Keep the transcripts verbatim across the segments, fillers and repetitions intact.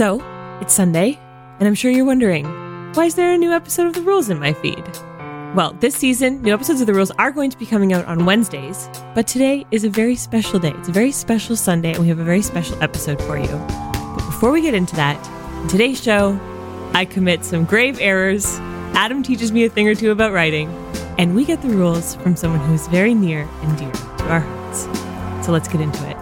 So, it's Sunday, and I'm sure you're wondering, why is there a new episode of The Rules in my feed? Well, this season, new episodes of The Rules are going to be coming out on Wednesdays, but today is a very special day. It's a very special Sunday, and we have a very special episode for you. But before we get into that, in today's show, I commit some grave errors, Adam teaches me a thing or two about writing, and we get the rules from someone who is very near and dear to our hearts. So let's get into it.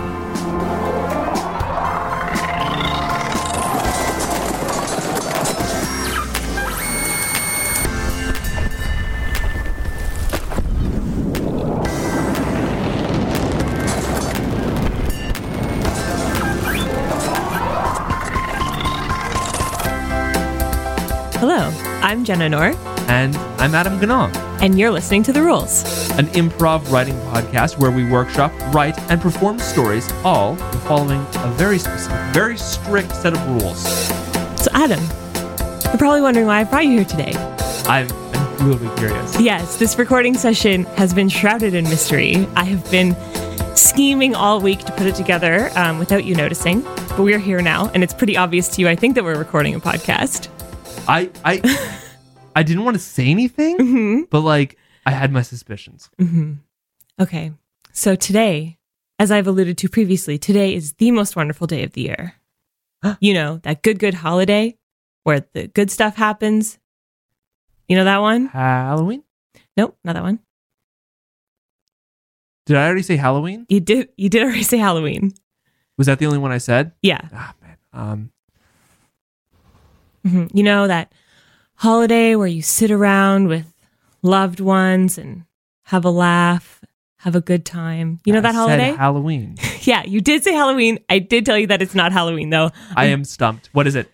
Hello, I'm Jenna Knorr. And I'm Adam Ganong. And you're listening to The Rules, an improv writing podcast where we workshop, write, and perform stories, all following a very specific, very strict set of rules. So Adam, you're probably wondering why I brought you here today. I'm, I'm really curious. Yes, this recording session has been shrouded in mystery. I have been scheming all week to put it together um, without you noticing, but we're here now, and it's pretty obvious to you, I think, that we're recording a podcast. I I I didn't want to say anything, mm-hmm. but like I had my suspicions. Mm-hmm. Okay, so today, as I've alluded to previously, today is the most wonderful day of the year. You know, that good, good holiday where the good stuff happens. You know that one? Halloween? Nope, not that one. Did I already say Halloween? You did. You did already say Halloween. Was that the only one I said? Yeah. Ah, man. Um. Mm-hmm. You know, that holiday where you sit around with loved ones and have a laugh, have a good time. You know that I holiday? Said Halloween. Yeah, you did say Halloween. I did tell you that it's not Halloween, though. I am stumped. What is it?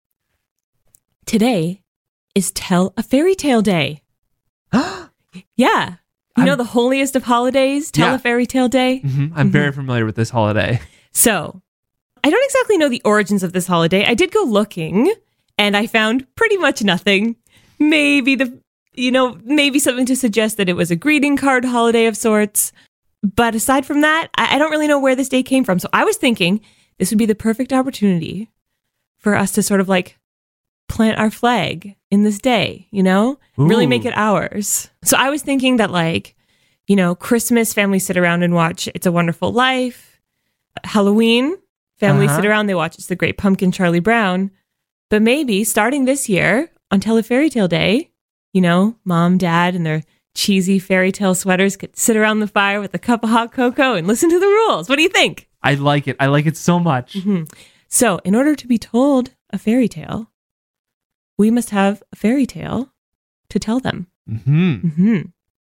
Today is Tell a Fairy Tale Day. Yeah. You I'm, know the holiest of holidays, Tell yeah. a Fairy Tale Day? Mm-hmm. I'm mm-hmm. very familiar with this holiday. So, I don't exactly know the origins of this holiday. I did go looking, and I found pretty much nothing. Maybe the, you know, maybe something to suggest that it was a greeting card holiday of sorts. But aside from that, I, I don't really know where this day came from. So I was thinking this would be the perfect opportunity for us to sort of like plant our flag in this day, you know, Ooh. Really make it ours. So I was thinking that like, you know, Christmas, families sit around and watch It's a Wonderful Life. Halloween, families uh-huh. sit around, they watch It's the Great Pumpkin, Charlie Brown. But maybe starting this year on Tell a Fairy Tale Day, you know, mom, dad, and their cheesy fairy tale sweaters could sit around the fire with a cup of hot cocoa and listen to the rules. What do you think? I like it. I like it so much. Mm-hmm. So in order to be told a fairy tale, we must have a fairy tale to tell them. Mm-hmm. Mm-hmm.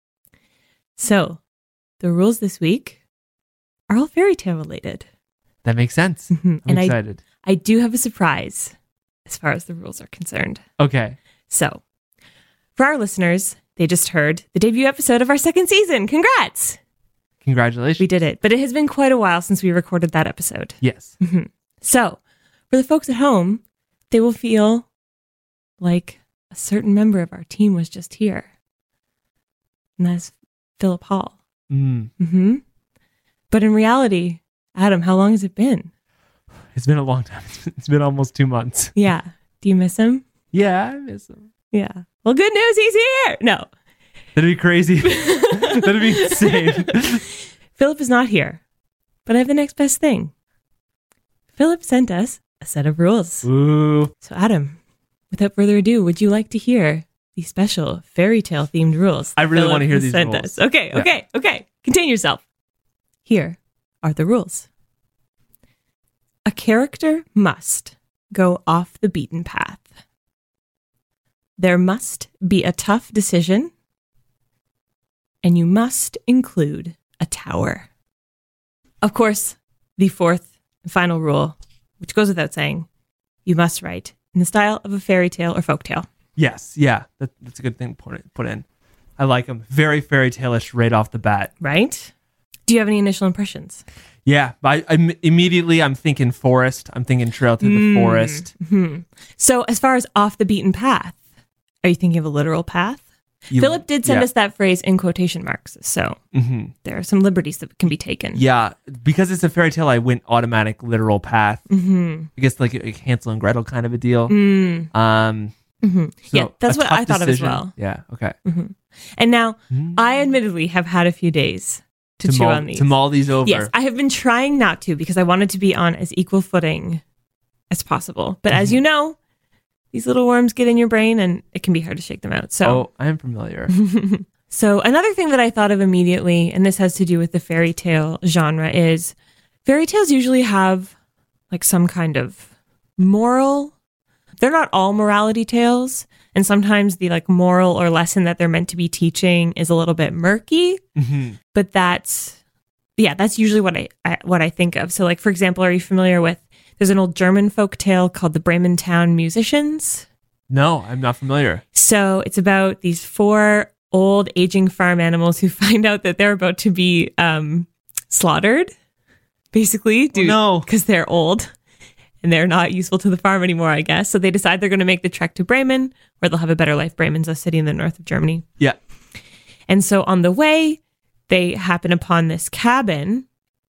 So the rules this week are all fairy tale related. That makes sense. Mm-hmm. I'm and excited. I, I do have a surprise as far as the rules are concerned. Okay. So, for our listeners, they just heard the debut episode of our second season. Congrats! Congratulations. We did it, but it has been quite a while since we recorded that episode. Yes. Mm-hmm. So, for the folks at home, they will feel like a certain member of our team was just here. And that's Philip Hall. Mm. Mm-hmm. But in reality, Adam, how long has it been? It's been a long time. It's been almost two months. Yeah. Do you miss him? Yeah, I miss him. Yeah. Well, good news, he's here. No. That'd be crazy. That'd be insane. Philip is not here, but I have the next best thing. Philip sent us a set of rules. Ooh. So, Adam, without further ado, would you like to hear the special fairy tale themed rules? I really Philip want to hear these sent rules. Us? Okay, Yeah. okay, okay. Contain yourself. Here are the rules. A character must go off the beaten path. There must be a tough decision, and you must include a tower. Of course, the fourth and final rule, which goes without saying, you must write in the style of a fairy tale or folktale. Yes, yeah, that, that's a good thing to put, put in. I like them. Very fairy tale-ish right off the bat. Right? Do you have any initial impressions? Yeah, I, I immediately I'm thinking forest. I'm thinking trail through the Mm, forest. Mm-hmm. So as far as off the beaten path, are you thinking of a literal path? You- Philip did send yeah. us that phrase in quotation marks. So Mm-hmm. there are some liberties that can be taken. Yeah, because it's a fairy tale, I went automatic literal path. Mm-hmm. I guess like a Hansel and Gretel kind of a deal. Mm. Um, Mm-hmm. so Yeah, that's a what tough I thought decision. of as well. Yeah, okay. Mm-hmm. And now, Mm. I admittedly have had a few days to, to chew mull, on these. to mull these over. Yes, I have been trying not to because I wanted to be on as equal footing as possible. But as Mhm. you know, these little worms get in your brain and it can be hard to shake them out. So, Oh, I am familiar. so another thing that I thought of immediately, and this has to do with the fairy tale genre, is fairy tales usually have like some kind of moral. They're not all morality tales. And sometimes the like moral or lesson that they're meant to be teaching is a little bit murky. Mhm. But that's, yeah, that's usually what I, I what I think of. So like, for example, are you familiar with, there's an old German folk tale called the Bremen Town Musicians. No, I'm not familiar. So it's about these four old aging farm animals who find out that they're about to be um, slaughtered, basically, Oh, no. because they're old and they're not useful to the farm anymore, I guess. So they decide they're going to make the trek to Bremen, where they'll have a better life. Bremen's a city in the north of Germany. Yeah. And so on the way, they happen upon this cabin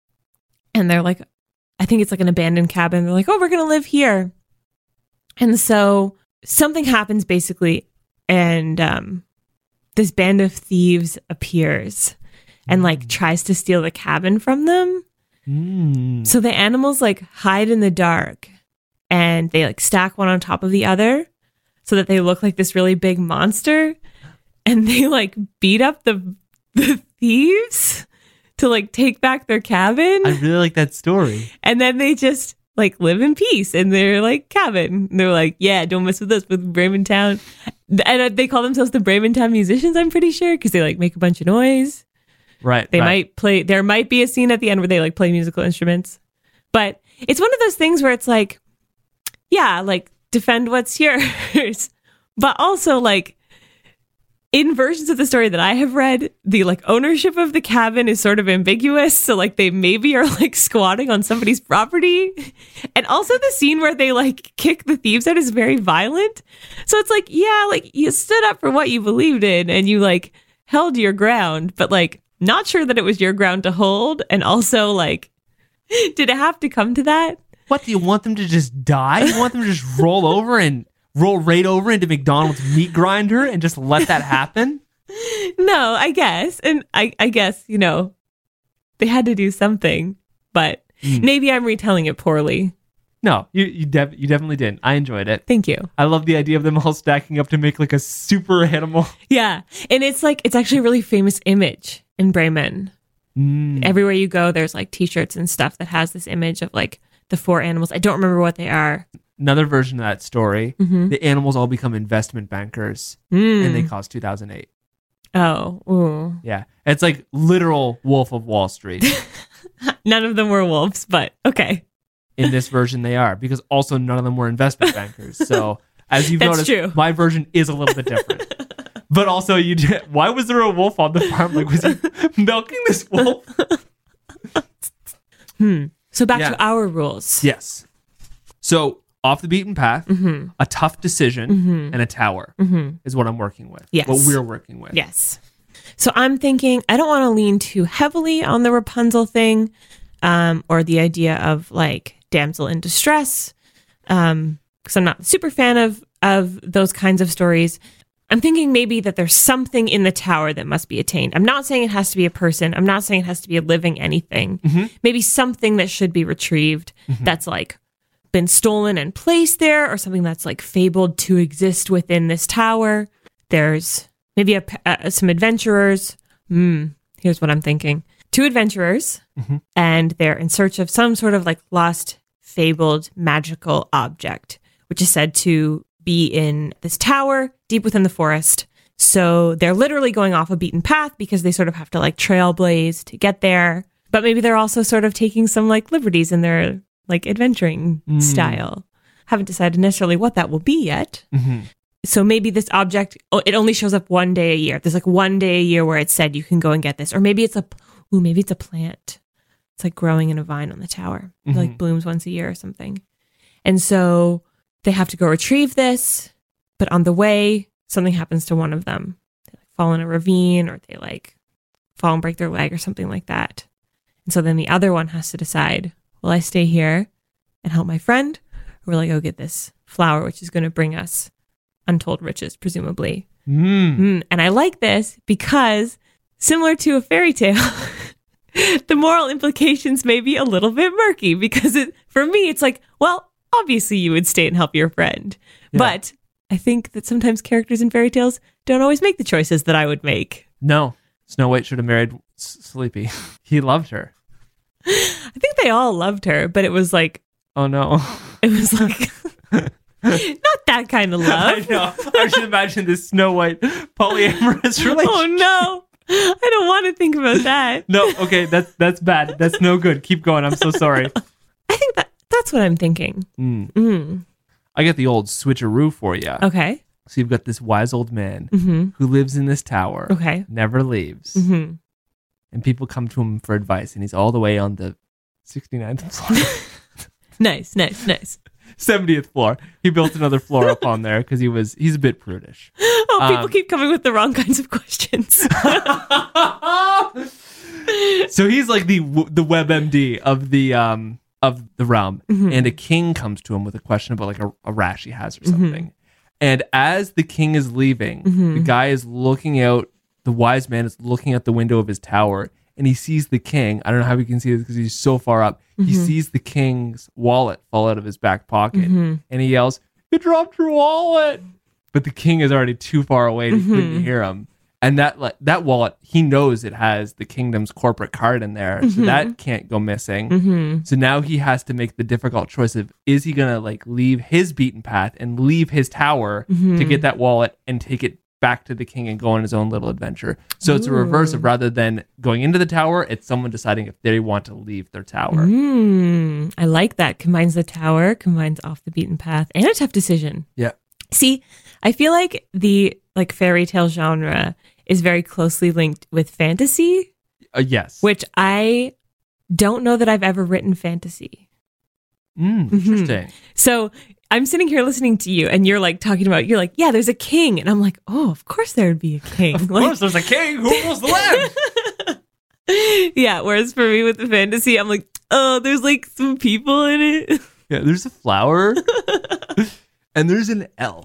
and they're like, I think it's like an abandoned cabin. They're like, oh, we're going to live here. And so something happens basically. And um, this band of thieves appears and like tries to steal the cabin from them. Mm. So the animals like hide in the dark and they like stack one on top of the other so that they look like this really big monster. And they like beat up the the thieves to like take back their cabin. I really like that story. And then they just like live in peace in their like cabin. And they're like, yeah, don't mess with us with Bremen Town. And they call themselves the Bremen Town Musicians, I'm pretty sure, because they like make a bunch of noise. Right. They right. might play, there might be a scene at the end where they like play musical instruments. But it's one of those things where it's like, yeah, like defend what's yours. But also like in versions of the story that I have read, the like ownership of the cabin is sort of ambiguous. So like they maybe are like squatting on somebody's property. And also the scene where they like kick the thieves out is very violent. So it's like, yeah, like you stood up for what you believed in and you like held your ground, but like not sure that it was your ground to hold. And also like, did it have to come to that? What, do you want them to just die? You want them to just roll over and roll right over into McDonald's meat grinder and just let that happen? No, I guess. And I, I guess, you know, they had to do something, but Mm. maybe I'm retelling it poorly. No, you you, def- you definitely didn't. I enjoyed it. Thank you. I love the idea of them all stacking up to make like a super animal. Yeah. And it's like, it's actually a really famous image in Bremen. Mm. Everywhere you go, there's like t-shirts and stuff that has this image of like the four animals. I don't remember what they are. Another version of that story, Mm-hmm. the animals all become investment bankers Mm. and they cost two thousand eight. Oh, ooh. Yeah. It's like literal Wolf of Wall Street. None of them were wolves, but okay. In this version, they are, because also none of them were investment bankers. So as you've That's noticed, true. my version is a little bit different. But also, you did, why was there a wolf on the farm? Like, was he milking this wolf? Hmm. So back Yeah. to our rules. Yes. So off the beaten path, Mm-hmm. a tough decision, Mm-hmm. and a tower Mm-hmm. is what I'm working with. Yes. What we're working with. Yes. So I'm thinking I don't want to lean too heavily on the Rapunzel thing, um, or the idea of like damsel in distress, um, because I'm not a super fan of of those kinds of stories. I'm thinking maybe that there's something in the tower that must be attained. I'm not saying it has to be a person. I'm not saying it has to be a living anything. Mm-hmm. Maybe something that should be retrieved Mm-hmm. that's like been stolen and placed there, or something that's like fabled to exist within this tower. There's maybe a, uh, some adventurers. Hmm. Here's what I'm thinking. Two adventurers, Mm-hmm. and they're in search of some sort of like lost, fabled, magical object, which is said to be in this tower deep within the forest. So they're literally going off a beaten path because they sort of have to like trailblaze to get there. But maybe they're also sort of taking some like liberties in their like adventuring Mm. style. Haven't decided necessarily what that will be yet. Mm-hmm. So maybe this object, oh, it only shows up one day a year. There's like one day a year where it's said you can go and get this. Or maybe it's a, ooh, maybe it's a plant. It's like growing in a vine on the tower. It like Mhm. blooms once a year or something. And so they have to go retrieve this. But on the way, something happens to one of them. They like fall in a ravine or they like fall and break their leg or something like that. And so then the other one has to decide, will I stay here and help my friend, or will I go get this flower, which is going to bring us untold riches, presumably. Mm. Mm. And I like this because, similar to a fairy tale, the moral implications may be a little bit murky because it, for me, it's like, well, obviously you would stay and help your friend. Yeah. But I think that sometimes characters in fairy tales don't always make the choices that I would make. No, Snow White should have married S- Sleepy. He loved her. I think they all loved her, but it was like, Oh no. it was like, not that kind of love. I know. I should imagine this Snow White polyamorous relationship. Oh no. I don't want to think about that. No, okay, that's that's bad. That's no good. Keep going. I'm so sorry. I think that that's what I'm thinking. Mm. Mm. I get the old switcheroo for you. Okay. So you've got this wise old man Mm-hmm. who lives in this tower, Okay. never leaves, Mm-hmm. and people come to him for advice, and he's all the way on the sixty-ninth floor. Nice, nice, nice. seventieth floor. He built another floor up on there because he was he's a bit prudish. Oh, people Um, keep coming with the wrong kinds of questions. So he's like the the WebMD of the um of the realm, Mhm. and a king comes to him with a question about like a, a rash he has or something. And as the king is leaving, Mhm. the guy is looking out. The wise man is looking out the window of his tower, and he sees the king. I don't know how he can see this because he's so far up. He Mhm. sees the king's wallet fall out of his back pocket, Mhm. and he yells, "You dropped your wallet!" But the king is already too far away to Mhm. couldn't hear him. And that like, that wallet, he knows it has the kingdom's corporate card in there, so Mhm. that can't go missing. Mm-hmm. So now he has to make the difficult choice of, is he gonna like leave his beaten path and leave his tower Mhm. to get that wallet and take it back to the king and go on his own little adventure? So it's a reverse of, Ooh. rather than going into the tower, it's someone deciding if they want to leave their tower. Mm, I like that. Combines the tower, combines off the beaten path, and a tough decision. Yeah. See, I feel like the like fairy tale genre is very closely linked with fantasy, Uh, yes. which I don't know that I've ever written fantasy. Mm, Mhm. interesting. So I'm sitting here listening to you, and you're like talking about, you're like, yeah, there's a king, and I'm like, oh, of course there would be a king. Of Like- course, there's a king who rules the land. Yeah. Whereas for me with the fantasy, I'm like, oh, there's like some people in it. Yeah, there's a flower, and there's an elf.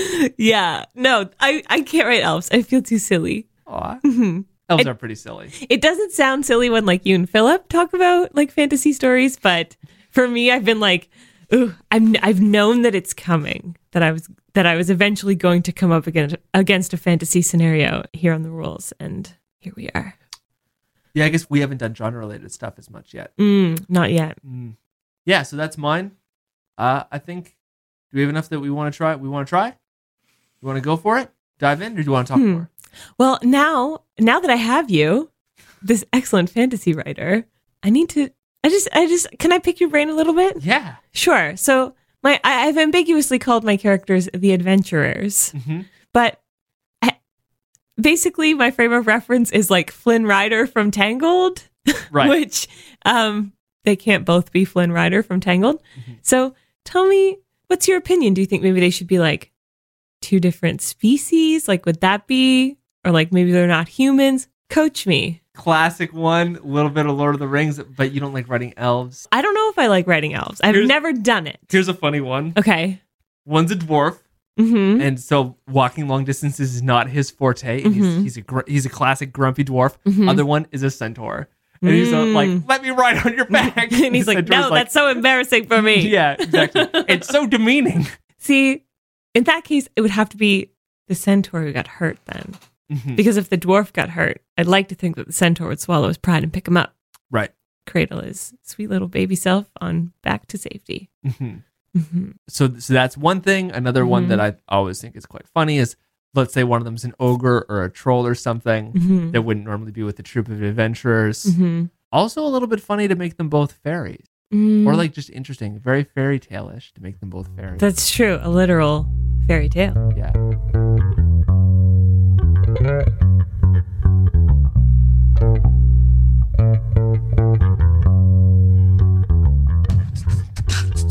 Yeah. No, I, I can't write elves. I feel too silly. Aw. Mhm. Elves It- are pretty silly. It doesn't sound silly when like you and Philip talk about like fantasy stories, but for me, I've been like, ooh, I'm, I've known that it's coming, that I was that I was eventually going to come up against against a fantasy scenario here on the rules, and here we are. Yeah, I guess we haven't done genre-related stuff as much yet. Mm, not yet. Mm. Yeah, so that's mine. Uh, I think, do we have enough that we want to try? We want to try? You want to go for it? Dive in, or do you want to talk Hmm. more? Well, now now that I have you, this excellent fantasy writer, I need to. I just, I just, can I pick your brain a little bit? Yeah. Sure. So my, I, I've ambiguously called my characters the adventurers, Mm-hmm. but I, basically my frame of reference is like Flynn Rider from Tangled, Right. which um, they can't both be Flynn Rider from Tangled. Mhm. So tell me, what's your opinion? Do you think maybe they should be like two different species? Like, would that be, or like maybe they're not humans? Coach me. Classic one, a little bit of Lord of the Rings, but you don't like writing elves. I don't know if I like writing elves. I've Here's- never done it. Here's a funny one. Okay. One's a dwarf, Mm-hmm. and so walking long distances is not his forte. And he's, Mhm. he's a gr- he's a classic grumpy dwarf. Mhm. Other one is a centaur, and he's uh, Mm. like, "Let me ride on your back." and he's The like, centaur's no, that's so embarrassing for me. Yeah, exactly. It's so demeaning. See, in that case, it would have to be the centaur who got hurt then. Mhm. Because if the dwarf got hurt, I'd like to think that the centaur would swallow his pride and pick him up, Right. cradle his sweet little baby self on back to safety. Mhm. Mm-hmm. So, so that's one thing. Another one Mhm. that I always think is quite funny is, let's say one of them's an ogre or a troll or something Mm-hmm. that wouldn't normally be with the troop of adventurers. Mm-hmm. Also, a little bit funny to make them both fairies, Mm. or like just interesting, very fairy tale-ish to make them both fairies. That's true. A literal fairy tale. yeah.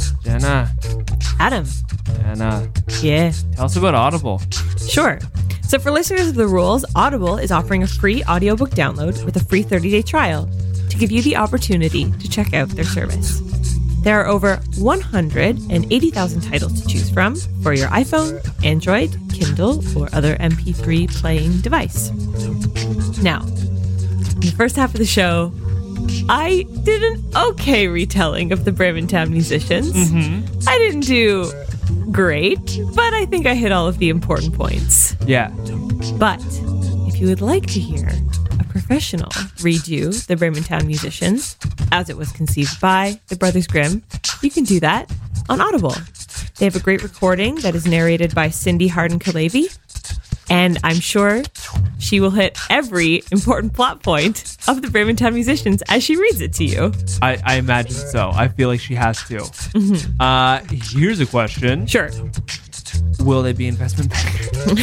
Jenna, Adam. Jenna, Yeah. tell us about Audible. Sure. So So for listeners of The Rules, Audible is offering a free audiobook download with a free thirty-day trial to give you the opportunity to check out their service. There are over one hundred eighty thousand titles to choose from for your iPhone, Android, Kindle, or other M P three playing device. Now, in the first half of the show, I did an okay retelling of the Bremerton Musicians. Mm-hmm. I didn't do great, but I think I hit all of the important points. Yeah. But if you would like to hear a professional read you the Bremerton Musicians, as it was conceived by the Brothers Grimm, you can do that on Audible. They have a great recording that is narrated by Cindy Harden-Calavi, and I'm sure she will hit every important plot point of the Bremerton Musicians as she reads it to you. I, I imagine so. I feel like she has to. Mm-hmm. Uh, here's a question. Sure. Will they be investment bankers?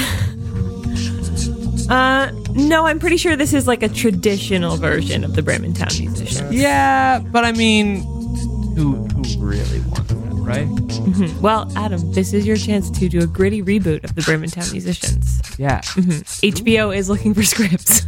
uh, no, I'm pretty sure this is like a traditional version of the Bremerton Musicians. Yeah, but I mean, who who really wants that, right? Mm-hmm. Well, Adam, this is your chance to do a gritty reboot of the Bremerton Musicians. Yeah. Mm-hmm. H B O is looking for scripts.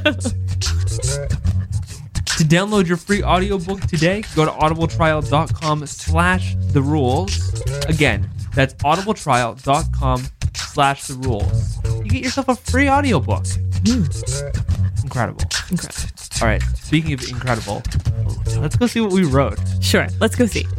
To download your free audiobook today, go to audibletrial.com slash the rules. Again, that's audibletrial.com slash the rules. You get yourself a free audiobook. Mm. Incredible. Incredible. All right, speaking of incredible, let's go see what we wrote. Sure, let's go see.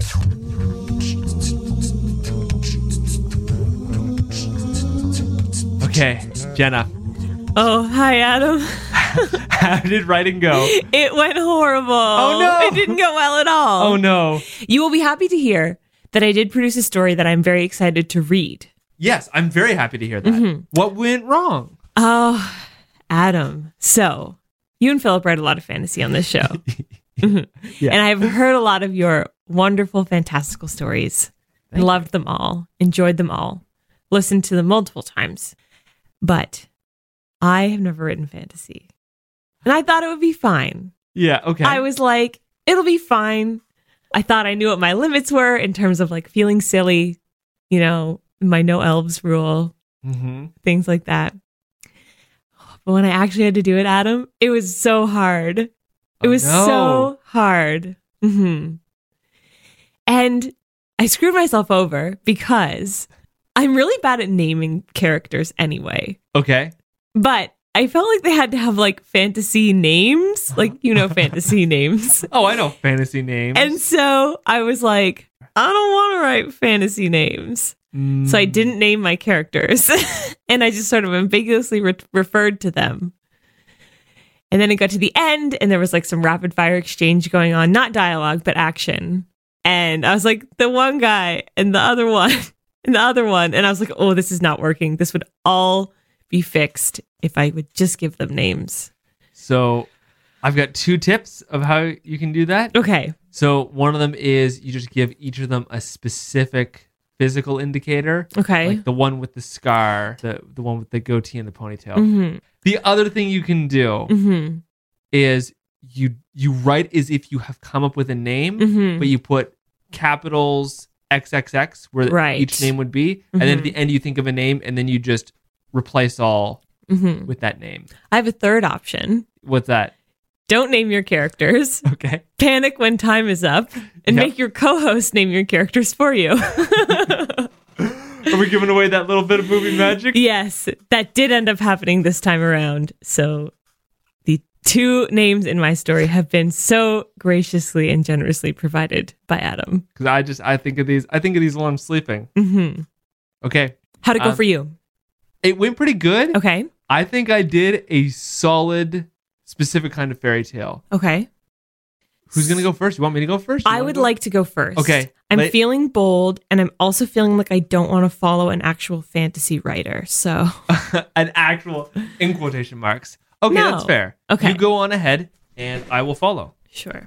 Okay, Jenna. Oh, hi, Adam. How did writing go? It went horrible. Oh, no. It didn't go well at all. Oh, no. You will be happy to hear that I did produce a story that I'm very excited to read. Yes, I'm very happy to hear that. Mm-hmm. What went wrong? Oh, Adam. So, you and Philip read a lot of fantasy on this show. Yeah. And I've heard a lot of your wonderful, fantastical stories. I loved them all, enjoyed them all, listened to them multiple times. But I have never written fantasy. And I thought it would be fine. Yeah, okay. I was like, it'll be fine. I thought I knew what my limits were in terms of like feeling silly, you know, my no elves rule, mm-hmm. things like that. But when I actually had to do it, Adam, it was so hard. It Oh, was no. so hard. Mm-hmm. And I screwed myself over because I'm really bad at naming characters anyway. Okay. But I felt like they had to have like fantasy names, like, you know, fantasy names. Oh, I know fantasy names. And so I was like, I don't want to write fantasy names. Mm. So I didn't name my characters. And I just sort of ambiguously re- referred to them. And then it got to the end and there was like some rapid fire exchange going on, not dialogue, but action. And I was like, the one guy and the other one and the other one. And I was like, oh, this is not working. This would all be fixed if I would just give them names. So I've got two tips of how you can do that. Okay. So one of them is you just give each of them a specific physical indicator. Okay. Like the one with the scar, the, the one with the goatee and the ponytail. Mm-hmm. The other thing you can do Mm-hmm. is you you write as if you have come up with a name, Mm-hmm. but you put capitals triple X where Right. each name would be. And then at Mhm. the end you think of a name and then you just replace all Mm-hmm. with that name. I have a third option. What's that? Don't name your characters. Okay. Panic when time is up and Yep. make your co-host name your characters for you. Are we giving away that little bit of movie magic? Yes, that did end up happening this time around. So the two names in my story have been so graciously and generously provided by Adam. Because I just I think of these I think of these while I'm sleeping. Mm-hmm. Okay. How'd it go Um, for you? It went pretty good. Okay. I think I did a solid specific kind of fairy tale. Okay. Who's gonna go first? You want me to go first? You I wanna would go? like to go first. Okay, I'm let- feeling bold and I'm also feeling like I don't want to follow an actual fantasy writer. So an actual in quotation marks. Okay, No. that's fair. Okay. You go on ahead and I will follow. sure.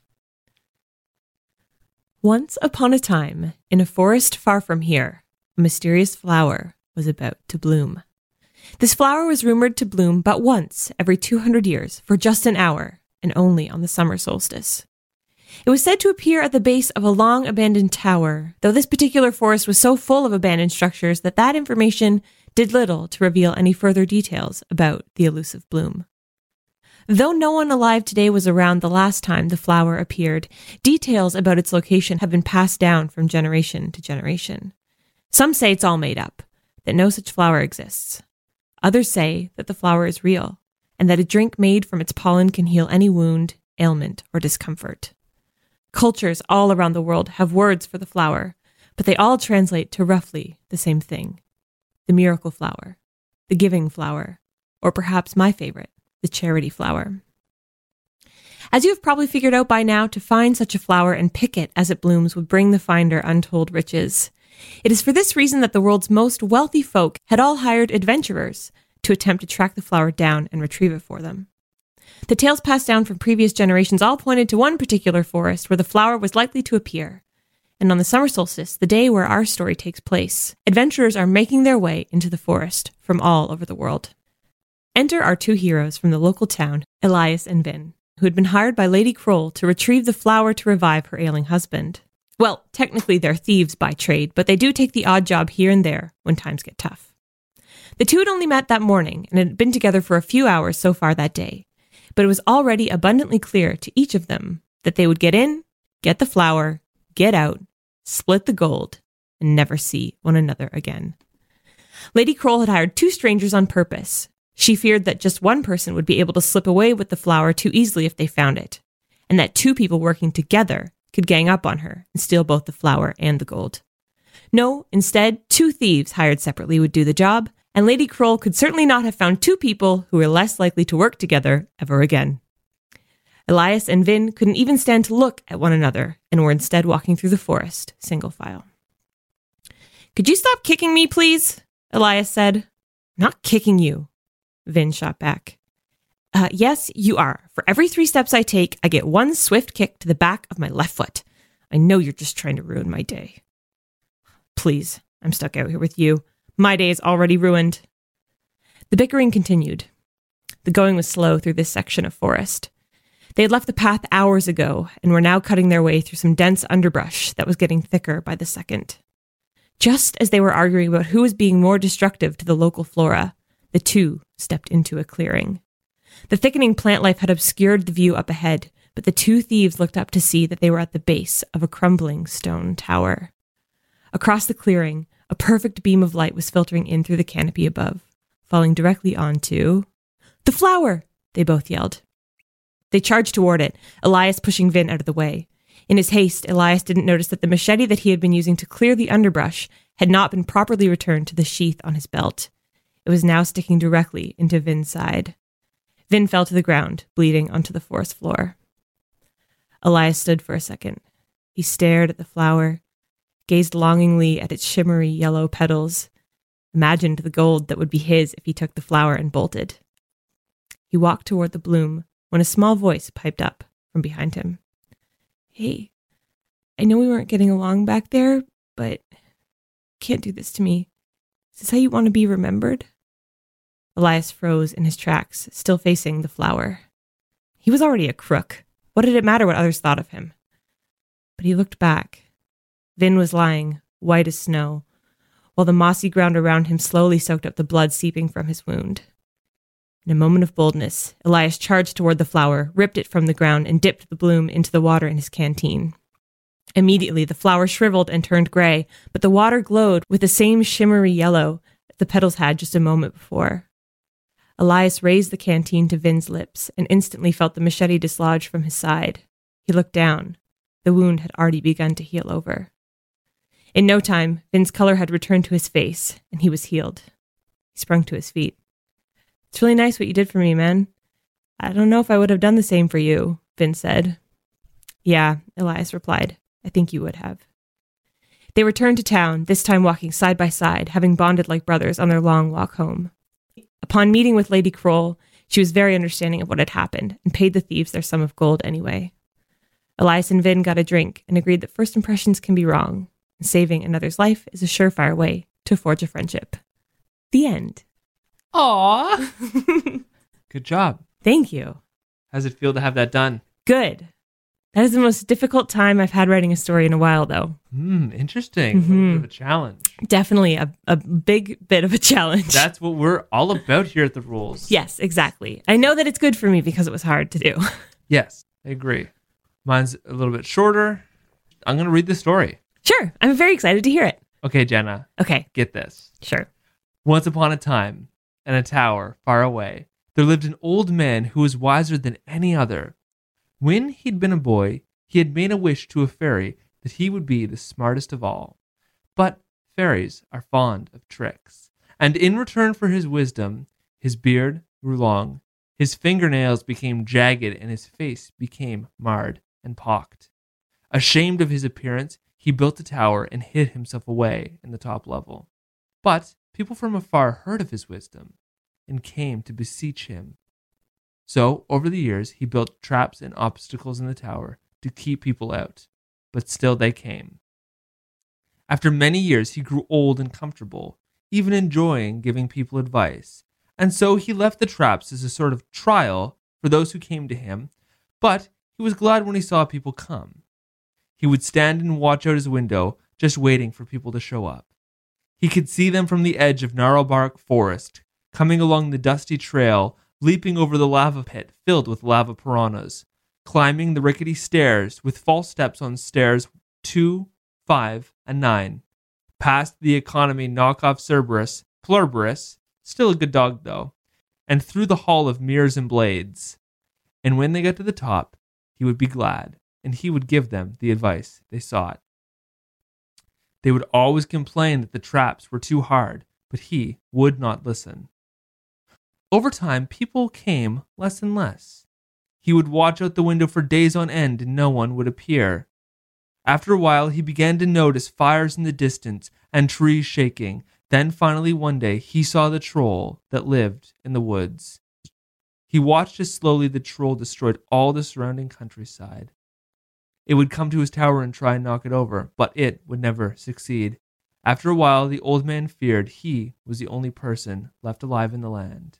Once upon a time, in a forest far from here, a mysterious flower was about to bloom. This flower was rumored to bloom but once every two hundred years for just an hour, and only on the summer solstice. It was said to appear at the base of a long abandoned tower, though this particular forest was so full of abandoned structures that that information did little to reveal any further details about the elusive bloom. Though no one alive today was around the last time the flower appeared, details about its location have been passed down from generation to generation. Some say it's all made up, that no such flower exists. Others say that the flower is real, and that a drink made from its pollen can heal any wound, ailment, or discomfort. Cultures all around the world have words for the flower, but they all translate to roughly the same thing. The miracle flower, the giving flower, or perhaps my favorite, the charity flower. As you have probably figured out by now, to find such a flower and pick it as it blooms would bring the finder untold riches. It is for this reason that the world's most wealthy folk had all hired adventurers to attempt to track the flower down and retrieve it for them. The tales passed down from previous generations all pointed to one particular forest where the flower was likely to appear. And on the summer solstice, the day where our story takes place, adventurers are making their way into the forest from all over the world. Enter our two heroes from the local town, Elias and Vin, who had been hired by Lady Kroll to retrieve the flower to revive her ailing husband. Well, technically they're thieves by trade, but they do take the odd job here and there when times get tough. The two had only met that morning and had been together for a few hours so far that day, but it was already abundantly clear to each of them that they would get in, get the flower, get out, split the gold, and never see one another again. Lady Kroll had hired two strangers on purpose. She feared that just one person would be able to slip away with the flower too easily if they found it, and that two people working together could gang up on her and steal both the flower and the gold. No, instead, two thieves hired separately would do the job, and Lady Kroll could certainly not have found two people who were less likely to work together ever again. Elias and Vin couldn't even stand to look at one another and were instead walking through the forest, single file. "Could you stop kicking me, please?" Elias said. "I'm not kicking you," Vin shot back. Uh, yes, you are. For every three steps I take, I get one swift kick to the back of my left foot. I know you're just trying to ruin my day. Please, I'm stuck out here with you. My day is already ruined. The bickering continued. The going was slow through this section of forest. They had left the path hours ago and were now cutting their way through some dense underbrush that was getting thicker by the second. Just as they were arguing about who was being more destructive to the local flora, the two stepped into a clearing. The thickening plant life had obscured the view up ahead, but the two thieves looked up to see that they were at the base of a crumbling stone tower. Across the clearing, a perfect beam of light was filtering in through the canopy above, falling directly onto... "The flower!" they both yelled. They charged toward it, Elias pushing Vin out of the way. In his haste, Elias didn't notice that the machete that he had been using to clear the underbrush had not been properly returned to the sheath on his belt. It was now sticking directly into Vin's side. Vin fell to the ground, bleeding onto the forest floor. Elias stood for a second. He stared at the flower, gazed longingly at its shimmery yellow petals, imagined the gold that would be his if he took the flower and bolted. He walked toward the bloom when a small voice piped up from behind him. "Hey, I know we weren't getting along back there, but can't do this to me. Is this how you want to be remembered?" Elias froze in his tracks, still facing the flower. He was already a crook. What did it matter what others thought of him? But he looked back. Vin was lying, white as snow, while the mossy ground around him slowly soaked up the blood seeping from his wound. In a moment of boldness, Elias charged toward the flower, ripped it from the ground, and dipped the bloom into the water in his canteen. Immediately, the flower shriveled and turned gray, but the water glowed with the same shimmery yellow the petals had just a moment before. Elias raised the canteen to Vin's lips and instantly felt the machete dislodge from his side. He looked down. The wound had already begun to heal over. In no time, Vin's color had returned to his face, and he was healed. He sprung to his feet. "It's really nice what you did for me, man. I don't know if I would have done the same for you," Vin said. "Yeah," Elias replied. "I think you would have." They returned to town, this time walking side by side, having bonded like brothers on their long walk home. Upon meeting with Lady Kroll, she was very understanding of what had happened and paid the thieves their sum of gold anyway. Elias and Vin got a drink and agreed that first impressions can be wrong, and saving another's life is a surefire way to forge a friendship. The end. Aww. Good job. Thank you. How's it feel to have that done? Good. That is the most difficult time I've had writing a story in a while, though. Hmm, interesting. Mm-hmm. A little bit of a challenge. Definitely a, a big bit of a challenge. That's what we're all about here at The Rules. Yes, exactly. I know that it's good for me because it was hard to do. Yes, I agree. Mine's a little bit shorter. I'm going to read the story. Sure. I'm very excited to hear it. Okay, Jenna. Okay. Get this. Sure. Once upon a time, in a tower far away, there lived an old man who was wiser than any other. When he'd been a boy, he had made a wish to a fairy that he would be the smartest of all. But fairies are fond of tricks, and in return for his wisdom, his beard grew long, his fingernails became jagged, and his face became marred and pocked. Ashamed of his appearance, he built a tower and hid himself away in the top level. But people from afar heard of his wisdom and came to beseech him. So, over the years, he built traps and obstacles in the tower to keep people out, but still they came. After many years, he grew old and comfortable, even enjoying giving people advice, and so he left the traps as a sort of trial for those who came to him, but he was glad when he saw people come. He would stand and watch out his window, just waiting for people to show up. He could see them from the edge of Gnarlbark Forest, coming along the dusty trail, leaping over the lava pit filled with lava piranhas, climbing the rickety stairs with false steps on stairs two, five, and nine, past the economy knockoff Cerberus, Plurberus, still a good dog though, and through the hall of mirrors and blades. And when they got to the top, he would be glad, and he would give them the advice they sought. They would always complain that the traps were too hard, but he would not listen. Over time, people came less and less. He would watch out the window for days on end and no one would appear. After a while, he began to notice fires in the distance and trees shaking. Then finally one day, he saw the troll that lived in the woods. He watched as slowly the troll destroyed all the surrounding countryside. It would come to his tower and try and knock it over, but it would never succeed. After a while, the old man feared he was the only person left alive in the land.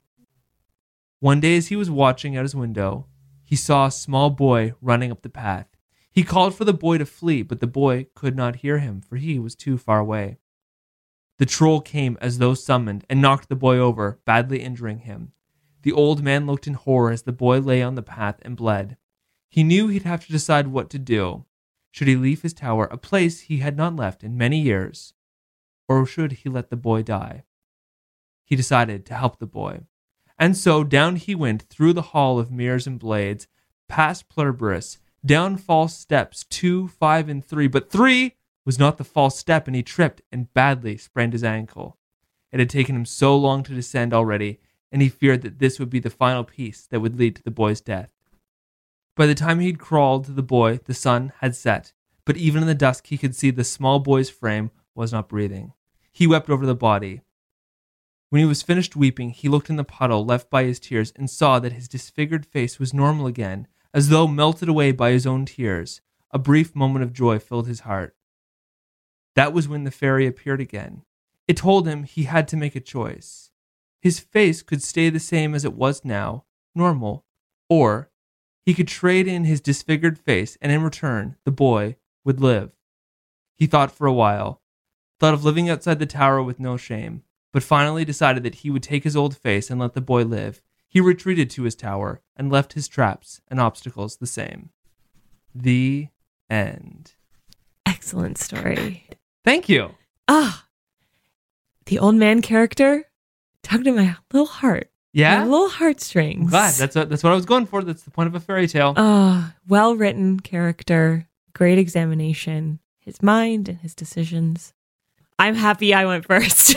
One day as he was watching out his window, he saw a small boy running up the path. He called for the boy to flee, but the boy could not hear him, for he was too far away. The troll came as though summoned and knocked the boy over, badly injuring him. The old man looked in horror as the boy lay on the path and bled. He knew he'd have to decide what to do. Should he leave his tower, a place he had not left in many years, or should he let the boy die? He decided to help the boy. And so down he went through the hall of mirrors and blades, past Plurberus, down false steps two, five, and three. But three was not the false step, and he tripped and badly sprained his ankle. It had taken him so long to descend already, and he feared that this would be the final piece that would lead to the boy's death. By the time he'd crawled to the boy, the sun had set, but even in the dusk he could see the small boy's frame was not breathing. He wept over the body. When he was finished weeping, he looked in the puddle left by his tears and saw that his disfigured face was normal again, as though melted away by his own tears. A brief moment of joy filled his heart. That was when the fairy appeared again. It told him he had to make a choice. His face could stay the same as it was now, normal, or he could trade in his disfigured face, and in return, the boy would live. He thought for a while, thought of living outside the tower with no shame, but finally decided that he would take his old face and let the boy live. He retreated to his tower and left his traps and obstacles the same. The end. Excellent story. Thank you. Ah, the old man character tugged at my little heart. Yeah? My little heartstrings. I'm glad. That's what, that's what I was going for. That's the point of a fairy tale. Ah, well-written character. Great examination. His mind and his decisions. I'm happy I went first.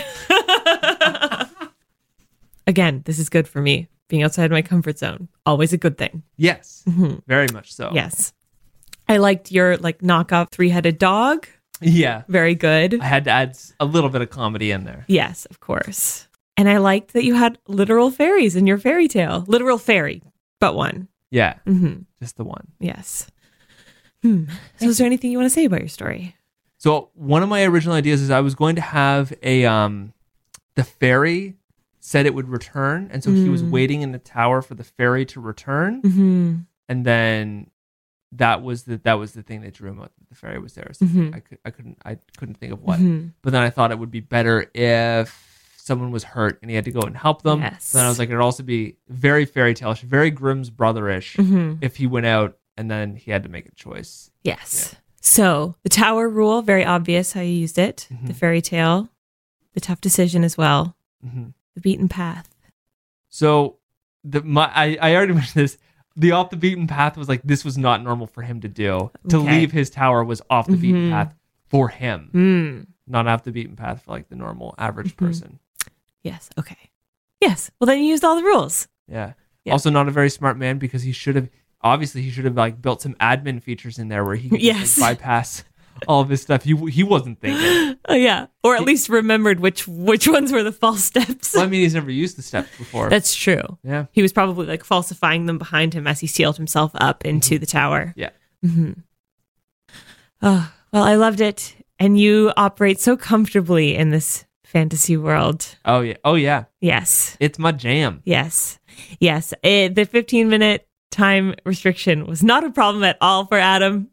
Again, this is good for me. Being outside my comfort zone. Always a good thing. Yes. Mm-hmm. Very much so. Yes. I liked your like knockoff three-headed dog. Yeah. Very good. I had to add a little bit of comedy in there. Yes, of course. And I liked that you had literal fairies in your fairy tale. Literal fairy, but one. Yeah. Mm-hmm. Just the one. Yes. Hmm. So is there anything you want to say about your story? So one of my original ideas is I was going to have a, um, the fairy said it would return. And so mm. he was waiting in the tower for the fairy to return. Mm-hmm. And then that was the that was the thing that drew him out. The fairy was there. So Mhm. I could I couldn't I couldn't think of what. Mhm. But then I thought it would be better if someone was hurt and he had to go and help them. Yes. Then I was like, it'd also be very fairy tale-ish, very Grimm's brotherish Mhm. if he went out and then he had to make a choice. Yes. So the tower rule, very obvious how you used it. Mhm. The fairy tale, the tough decision as well. Mm-hmm. The beaten path. So the my I, I already mentioned this. The off the beaten path was like this was not normal for him to do. To Okay. leave his tower was off the beaten Mhm. path for him, Mm. not off the beaten path for like the normal average Mhm. person. Yes. Okay. Yes. Well, then you used all the rules. Yeah. Yeah. Also, not a very smart man because he should have obviously he should have like built some admin features in there where he could just, Yes. like, bypass all of his stuff. He he wasn't thinking. Oh yeah. Or at least remembered which which ones were the false steps. Well, I mean, he's never used the steps before. That's true. yeah. He was probably like falsifying them behind him as he sealed himself up into the tower. Yeah. hmm Oh, well, I loved it. And you operate so comfortably in this fantasy world. Oh yeah. Oh yeah. Yes. It's my jam. Yes. Yes. It, the fifteen minute time restriction was not a problem at all for Adam.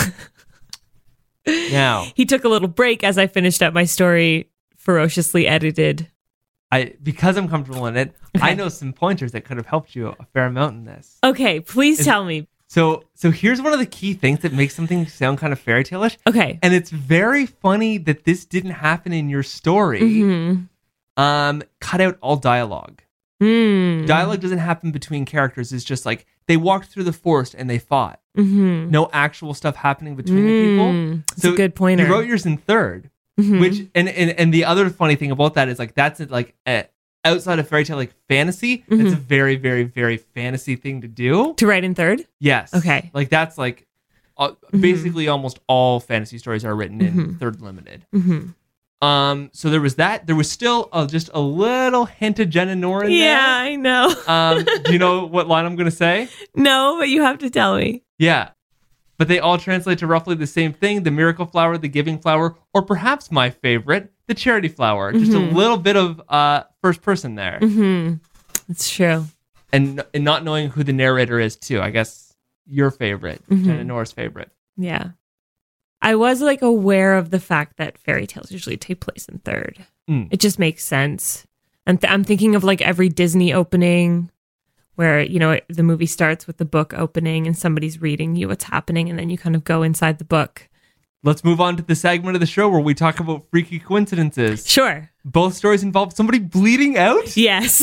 Now, He took a little break as I finished up my story, ferociously edited. I because I'm comfortable in it, I Okay. know some pointers that could have helped you a fair amount in this. Okay, please Is- tell me. So so here's one of the key things that makes something sound kind of fairy tale-ish. Okay. And it's very funny that this didn't happen in your story. Mhm. Um, cut out all dialogue. Mm. Dialogue doesn't happen between characters. It's just like they walked through the forest and they fought. Mhm. No actual stuff happening between the people. Mm. That's a good pointer. You wrote yours in third, Mhm. which and, and and the other funny thing about that is like that's like a, outside of fairy tale, like fantasy. It's Mhm. a very very very fantasy thing to do. to write in third? Yes. Okay. Like that's like uh, Mhm. basically almost all fantasy stories are written in Mhm. third limited. Mm-hmm. Um, so there was that. There was still uh, just a little hint of Jen and Nora in Yeah, I know. there. Um, do you know what line I'm going to say? No, but you have to tell me. Yeah. But they all translate to roughly the same thing, the miracle flower, the giving flower, or perhaps my favorite, the charity flower. Just Mhm. a little bit of uh, first person there. Mm-hmm. It's true. And, and not knowing who the narrator is, too. I guess your favorite, Mhm. Jen and Nora's favorite. Yeah. I was like aware of the fact that fairy tales usually take place in third. Mm. It just makes sense. And th- I'm thinking of like every Disney opening where, you know, the movie starts with the book opening and somebody's reading you what's happening and then you kind of go inside the book. Let's move on to the segment of the show where we talk about freaky coincidences. Sure. Both stories involve somebody bleeding out? Yes.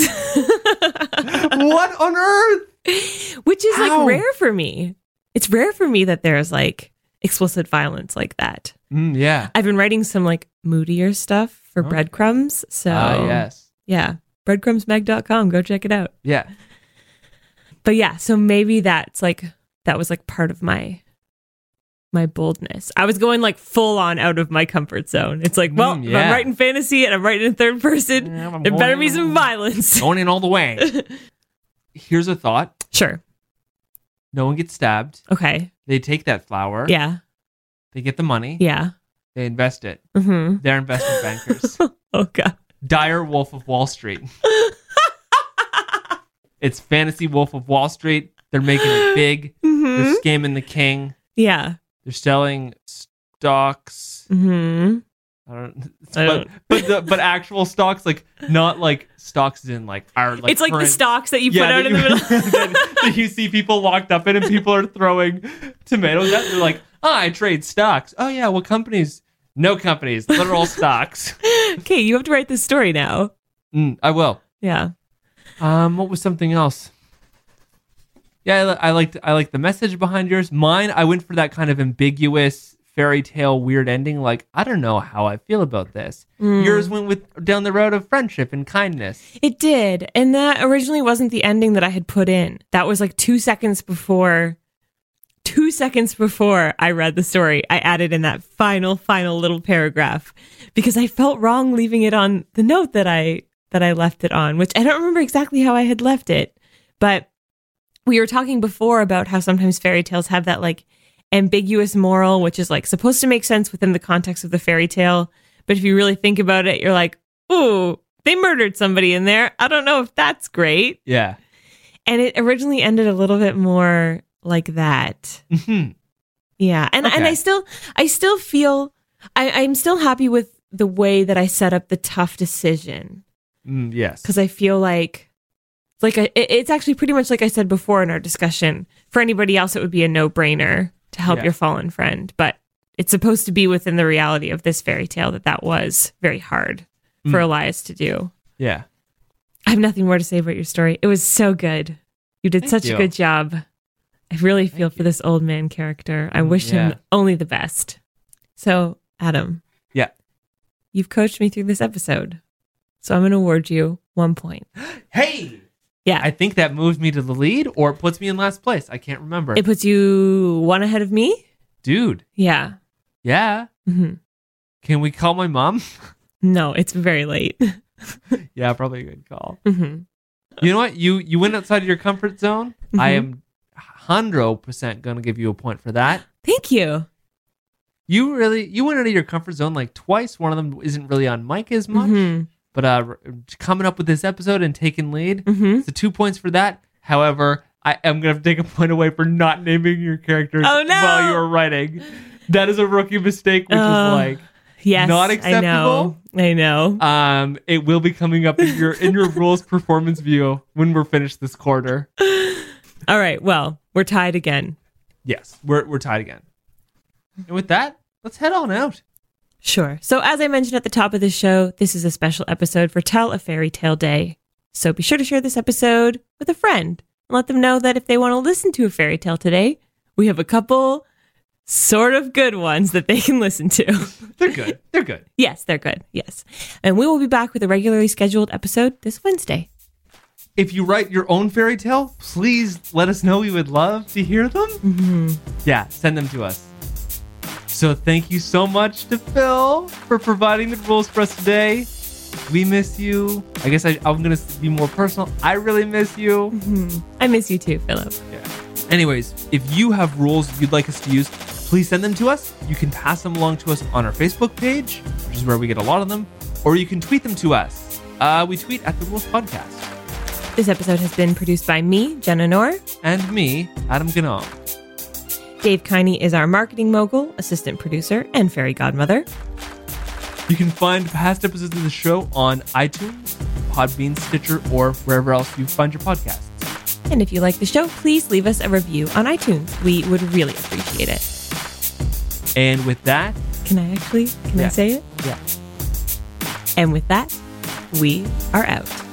What on earth? Which is How? like rare for me. It's rare for me that there's like explicit violence like that. Mm, yeah. I've been writing some like moodier stuff for Oh. Breadcrumbs. So Ah, yes. yeah, breadcrumbs mag dot com. Go check it out. Yeah. But yeah, so maybe that's like, that was like part of my, my boldness. I was going like full on out of my comfort zone. It's like, well, Mm, if yeah. I'm writing fantasy and I'm writing in third person, Yeah, I'm there better be going- some violence. Going in all the way. Here's a thought. Sure. No one gets stabbed. Okay. They take that flower. Yeah. They get the money. Yeah. They invest it. Mm-hmm. They're investment bankers. Oh, God. Dire Wolf of Wall Street. It's fantasy Wolf of Wall Street. They're making it big. Mm-hmm. They're scamming the king. Yeah. They're selling stocks. Mm-hmm. I don't, I but don't- but the, but actual stocks, like not like stocks in like our like It's like the current- stocks that you put yeah, out that in the you, middle. that, that you see people locked up in and people are throwing tomatoes at. They're like, oh, I trade stocks. Oh yeah, what companies? No companies, literal stocks. Okay, you have to write this story now. Mm, I will. Yeah. Um, what was something else? Yeah, I, li- I liked I liked the message behind yours. Mine, I went for that kind of ambiguous fairy tale weird ending. Like, I don't know how I feel about this. Mm. Yours went with down the road of friendship and kindness. It did. And that originally wasn't the ending that I had put in. That was like two seconds before, two seconds before I read the story. I added in that final, final little paragraph because I felt wrong leaving it on the note that I, that I left it on, which I don't remember exactly how I had left it. But we were talking before about how sometimes fairy tales have that like ambiguous moral, which is like supposed to make sense within the context of the fairy tale. But if you really think about it, you're like, ooh, they murdered somebody in there. I don't know if that's great. Yeah. And it originally ended a little bit more like that. Mhm. Yeah. And Okay. and I still I still feel I, I'm still happy with the way that I set up the tough decision. Mm, yes. Because I feel like like a, it- it's actually pretty much like I said before in our discussion. For anybody else, it would be a no-brainer to help Yeah. your fallen friend. But it's supposed to be within the reality of this fairy tale that that was very hard for Mm. Elias to do. Yeah. I have nothing more to say about your story. It was so good. You did Thank such you. a good job. I really feel Thank for this old man character. I Mm, wish yeah. him only the best. So, Adam. Yeah. You've coached me through this episode. So I'm going to award you one point. Hey! Yeah. I think that moves me to the lead or it puts me in last place. I can't remember. It puts you one ahead of me? Dude. Yeah. Yeah. hmm Can we call my mom? No, it's very late. Yeah, probably a good call. hmm You know what? You you went outside of your comfort zone. I Mhm. am one hundred percent going to give you a point for that. Thank you. You really you went out of your comfort zone like twice. One of them isn't really on mic as much. hmm But uh, r- coming up with this episode and taking lead, hmm so two points for that. However, I am going to take a point away for not naming your characters Oh, no! while you were writing. That is a rookie mistake, which Uh, is like Yes. Not I know. I know. um, it will be coming up in your in your rules performance view when we're finished this quarter. All right. Well, we're tied again. Yes, we're we're tied again. And with that, let's head on out. Sure. So, as I mentioned at the top of the show, this is a special episode for Tell a Fairy Tale Day. So, be sure to share this episode with a friend and let them know that if they want to listen to a fairy tale today, we have a couple sort of good ones that they can listen to. They're good. They're good. Yes, they're good. Yes. And we will be back with a regularly scheduled episode this Wednesday. If you write your own fairy tale, please let us know. We would love to hear them. Mm-hmm. Yeah, send them to us. So thank you so much to Phil for providing the rules for us today. We miss you. I guess I, I'm going to be more personal. I really miss you. Mm-hmm. I miss you too, Philip. Yeah. Anyways, if you have rules you'd like us to use, please send them to us. You can pass them along to us on our Facebook page, which is where we get a lot of them, or you can tweet them to us. Uh, we tweet at The Rules Podcast. This episode has been produced by me, Jenna Knorr. And me, Adam Ganong. Dave Kiney is our marketing mogul, assistant producer, and fairy godmother. You can find past episodes of the show on iTunes, Podbean, Stitcher, or wherever else you find your podcasts. And if you like the show, please leave us a review on iTunes. We would really appreciate it. And with that, Can I actually? Can Yeah. I say it? yeah. And with that, we are out.